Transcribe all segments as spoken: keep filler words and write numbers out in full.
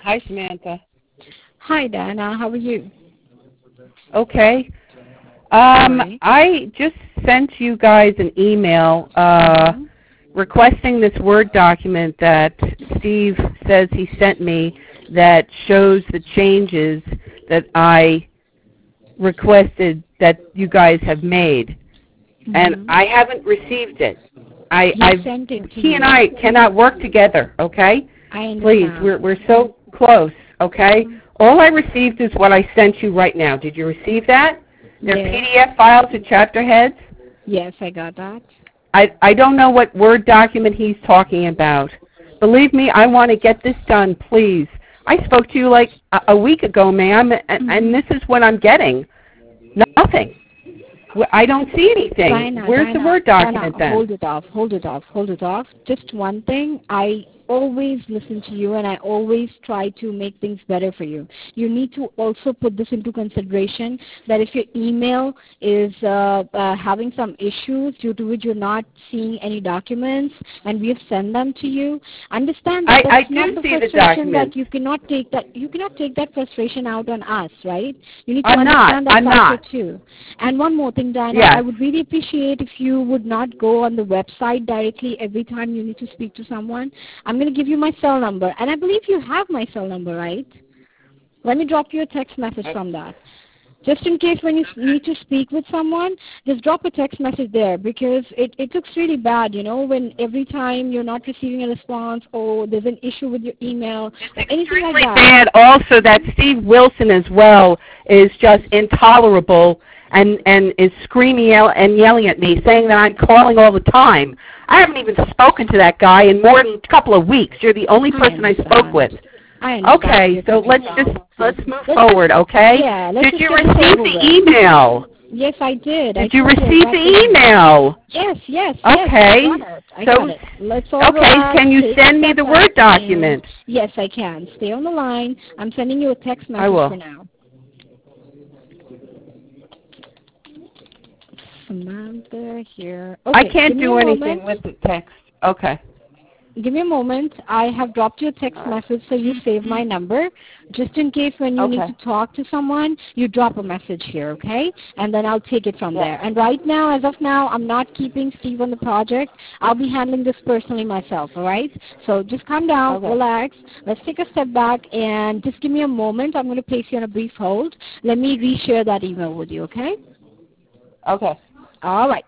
Hi, Samantha. Hi, Diana. How are you? Okay. All Um, right. I just sent you guys an email uh, Mm-hmm. requesting this Word document that Steve says he sent me that shows the changes that I requested that you guys have made, and Mm-hmm. I haven't received it. I, He I've, sent it to he and you. I cannot work together. Okay, I please, understand. we're we're so close. Okay, all I received is what I sent you right now. Did you receive that? They're Yes. P D F files with chapter heads. Yes, I got that. I I don't know what Word document he's talking about. Believe me, I want to get this done, please. I spoke to you like a, a week ago, ma'am, and, and Mm-hmm. this is what I'm getting. Nothing. Wh- I don't see anything. Diana, Where's the Diana, Word Diana, document then? hold it off, hold it off, hold it off. Just one thing, I always listen to you and I always try to make things better for you. You need to also put this into consideration that if your email is uh, uh, having some issues due to which you're not seeing any documents and we have sent them to you, understand that I, that's I not do the see the frustration that documents. you cannot take that you cannot take that frustration out on us, right? You need to I'm not. understand that I'm factor not. too. And one more thing, Diana, I Yes. would really appreciate if you would not go on the website directly every time you need to speak to someone. I'm going to give you my cell number, and I believe you have my cell number, right? Let me drop you a text message Uh, from that. Just in case when you s- need to speak with someone, just drop a text message there because it, it looks really bad, you know, when every time you're not receiving a response or there's an issue with your email It's or anything like extremely that. bad also that Steve Wilson as well is just intolerable and, and is screaming yell, and yelling at me saying that I'm calling all the time. I haven't even spoken to that guy in more than a couple of weeks. You're the only I person I spoke with. understand. I understand where Okay, you're so coming let's just, from. let's move Let's just, forward, okay? yeah, let's Did just you get this receive over the with. email? Yes, I did. I Did you told you I receive got the the email. email? Yes, yes, yes. I got Okay. it. I got So, it. Let's all okay, relax. can you Take a send me step the Word back, and document? yes, I can. Stay on the line. I'm sending you a text I message for will. now. Samantha here. I Okay, give can't me a do moment. anything with the text. Okay. Give me a moment. I have dropped you a text message so you save my number. Just in case when you need Okay. to talk to someone, you drop a message here, okay? And then I'll take it from Yes. there. And right now, as of now, I'm not keeping Steve on the project. I'll be handling this personally myself, all right? So just calm down, Okay. relax. Let's take a step back and just give me a moment. I'm going to place you on a brief hold. Let me reshare that email with you, okay? Okay. All right.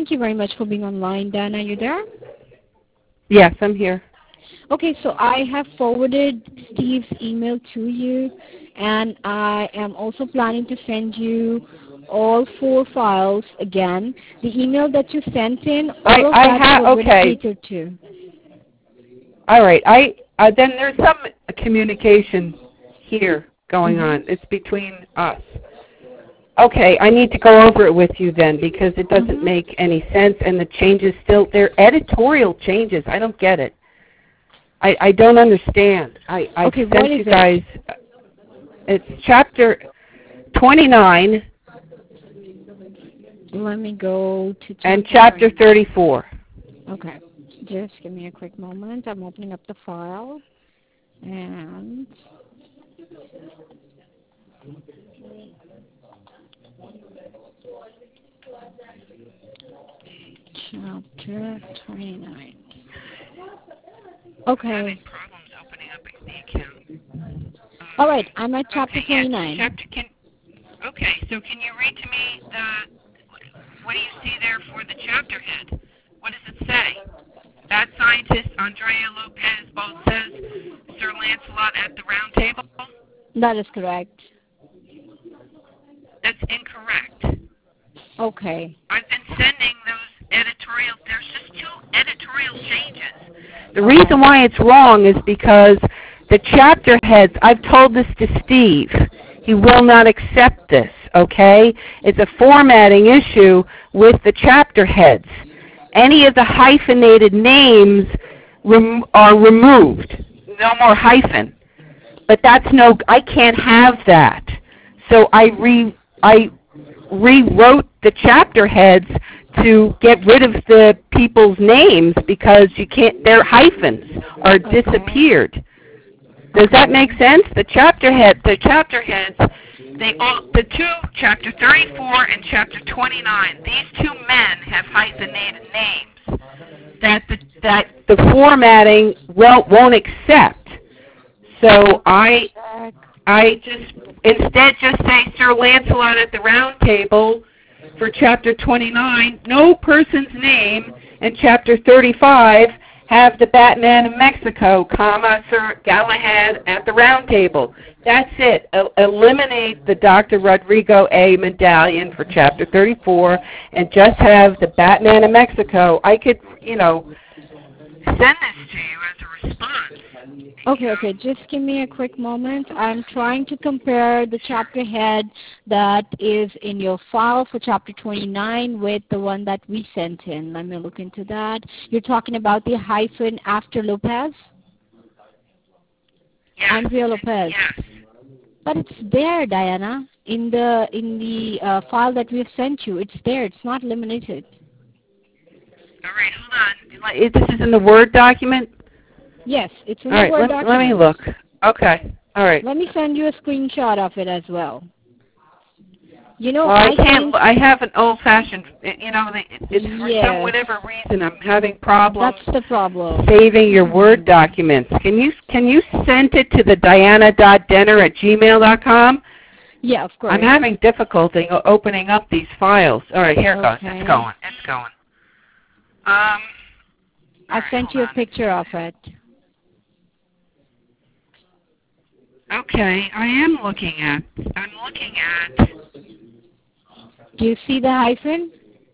Thank you very much for being online, Dan. Are you there? Yes, I'm here. Okay, so I have forwarded Steve's email to you, and I am also planning to send you all four files again. The email that you sent in, all I, of I that ha- is already okay. catered to. All right. I uh, then there's some communication here going Mm-hmm. on. It's between us. Okay, I need to go over it with you then because it doesn't Mm-hmm. make any sense, and the changes still they're editorial changes. I don't get it. I, I don't understand. I I Okay, sent what is you it? guys. It's chapter twenty-nine Let me go to chapter and chapter twenty. thirty-four. Okay, just give me a quick moment. I'm opening up the file, and chapter twenty-nine. Okay. Having problems opening up the account. All right, I'm at chapter Okay, twenty-nine. yeah, chapter can, okay, so can you read to me the, what do you see there for the chapter head? What does it say? That scientist, Andrea Lopez, both says Sir Lancelot at the round table? That is correct. That's incorrect. Okay. I've been sending those editorial, there's just two editorial changes. The reason why it's wrong is because the chapter heads, I've told this to Steve. He will not accept this, okay? It's a formatting issue with the chapter heads. Any of the hyphenated names rem- are removed. No more hyphen. But that's no, I can't have that. So I re, I rewrote the chapter heads to get rid of the people's names because you can't, their hyphens are Okay. disappeared. Does that make sense? The chapter head, the chapter heads, they all, the two, chapter thirty-four and chapter twenty-nine, these two men have hyphenated names that the, that the formatting well, won't accept. So I, I just, instead just say Sir Lancelot at the round table for chapter twenty-nine, no person's name, and chapter thirty-five, have the Batman of Mexico, comma, Sir Galahad at the round table. That's it. El- eliminate the Doctor Rodrigo A. medallion for chapter thirty-four and just have the Batman of Mexico. I could, you know, send this to you as a response. Okay, okay. Just give me a quick moment. I'm trying to compare the chapter head that is in your file for chapter twenty-nine with the one that we sent in. Let me look into that. You're talking about the hyphen after Lopez? Yes. Andrea Lopez. Yes. But it's there, Diana, in the in the uh, file that we have sent you. It's there. It's not eliminated. All right, hold on. This is in the Word document? Yes, it's in All the right, Word let, document. let me look. Okay, all right. Let me send you a screenshot of it as well. You know, Well, I I can't. think I have an old-fashioned. You know, it's for Yes. some whatever reason I'm having problems that's the problem. saving your Word documents. Can you can you send it to the diana dot denner at gmail dot com? Yeah, of course. I'm having difficulty o- opening up these files. All right, here it goes. Okay. It's going. It's going. Um. I all right, sent hold you a on. picture of it. Okay, I am looking at. I'm looking at. Do you see the hyphen?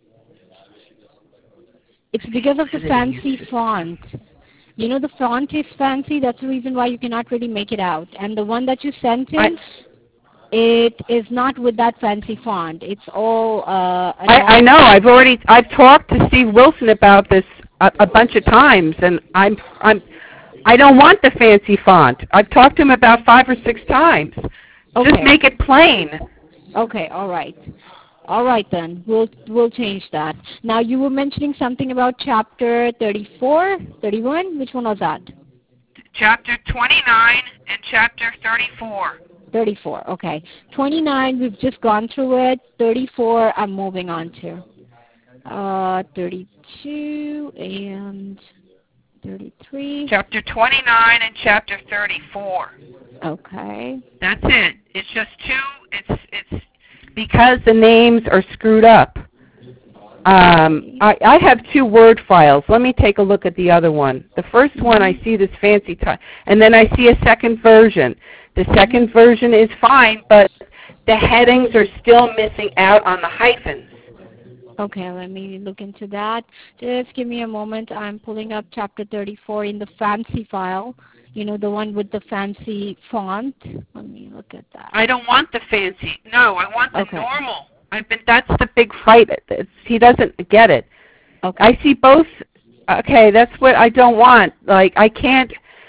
It's because of the fancy font. You know, the font is fancy. That's the reason why you cannot really make it out. And the one that you sent in, I, it is not with that fancy font. It's all uh, a I, I know. I've already. I've talked to Steve Wilson about this a, a bunch of times, and I'm. I'm. I don't want the fancy font. I've talked to him about five or six times. Okay. Just make it plain. Okay. All right. All right then. We'll we'll change that. Now you were mentioning something about chapter thirty-four, thirty-one. Which one was that? Chapter twenty-nine and chapter thirty-four. thirty-four. Okay. twenty-nine. We've just gone through it. thirty-four. I'm moving on to. Uh, thirty-two and thirty-three. Chapter twenty-nine and chapter thirty-four. Okay. That's it. It's just two. It's it's because the names are screwed up. Um, I, I have two Word files. Let me take a look at the other one. The first one, I see this fancy type, and then I see a second version. The second version is fine, but the headings are still missing out on the hyphens. Okay, let me look into that. Just give me a moment. I'm pulling up chapter thirty-four in the fancy file. You know, the one with the fancy font. Let me look at that. I don't want the fancy. No, I want the Okay. normal. I've been. That's the big fight. It's, he doesn't get it. Okay. I see both. Okay, that's what I don't want. Like, I can't.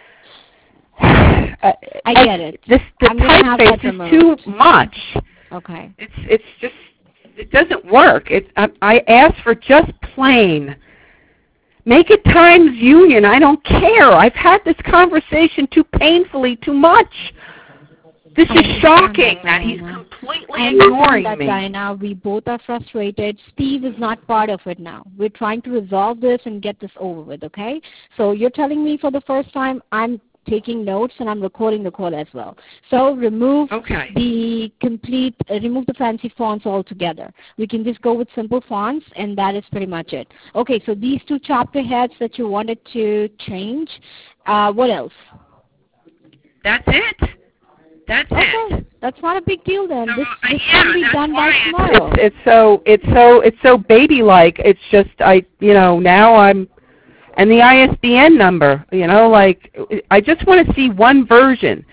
I get it. This, the I'm gonna have that typeface is removed. too much. Okay. It's it's just it doesn't work. It's I, I asked for just plain. Make it Times Union. I don't care. I've had this conversation too painfully, too much. This I is understand shocking that, that he's Diana. completely I understand ignoring that, me. Diana. We both are frustrated. Steve is not part of it now. We're trying to resolve this and get this over with, okay? So you're telling me for the first time, I'm taking notes and I'm recording the call as well. So remove Okay. the complete, uh, remove the fancy fonts altogether. We can just go with simple fonts, and that is pretty much it. Okay, so these two chapter heads that you wanted to change, uh, what else? That's it. That's Okay, it. that's not a big deal then. So, This, uh, this yeah, can be that's done why by it's, tomorrow. it's it's so it's so it's so baby-like. It's just I you know now I'm and the I S B N number. You know, like I just want to see one version.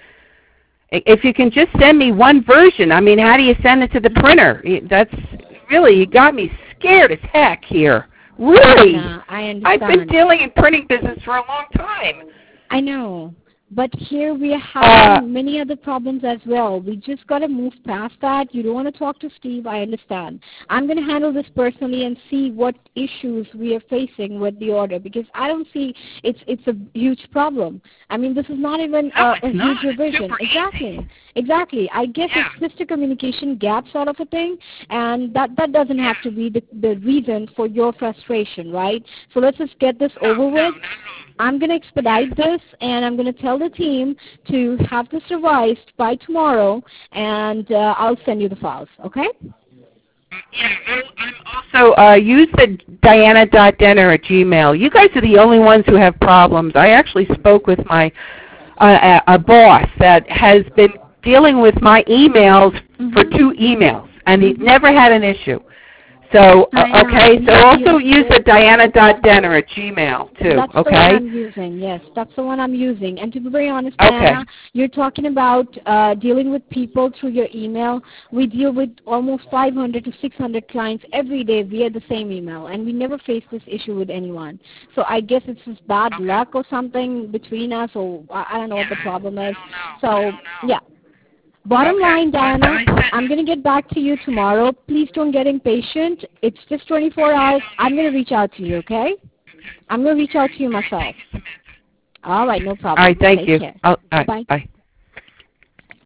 If you can just send me one version, I mean, how do you send it to the printer? That's really you got me scared as heck here. Really, Yeah, I understand. I've been dealing in printing business for a long time. I know. But here we are having Uh, many other problems as well. We just got to move past that. You don't want to talk to Steve. I understand. I'm going to handle this personally and see what issues we are facing with the order, because I don't see it's it's a huge problem. I mean, this is not even no, a, it's a not. huge It's revision. super Exactly. easy. Exactly. I guess Yeah. it's just a communication gap sort of a thing, and that, that doesn't have to be the, the reason for your frustration, right? So let's just get this No, over no, with. no, no. I'm going to expedite this, and I'm going to tell the team to have this revised by tomorrow, and uh, I'll send you the files, okay? Yeah, I'm also, uh, use the Diana dot Denner at Gmail. You guys are the only ones who have problems. I actually spoke with my, uh, a boss that has been dealing with my emails Mm-hmm. for two emails, and he's Mm-hmm. never had an issue. So, uh, I know. okay, We- so we also use the understood. Diana dot Denner at Gmail, too, That's the one okay? I'm using, yes. That's the one I'm using. And to be very honest, Okay. Diana, you're talking about uh, dealing with people through your email. We deal with almost five hundred to six hundred clients every day via the same email, and we never face this issue with anyone. So I guess it's just bad Okay. luck or something between us, or I I don't know what the Yeah, problem I is. don't know. I So, don't know. yeah. Bottom Okay. line, But Diana, I sent- I'm going to get back to you tomorrow. Please don't get impatient. It's just twenty-four hours. I'm going to reach out to you, okay? I'm going to reach out to you myself. All right, no problem. All right, thank Take you. care. I'll, all right, Bye. bye.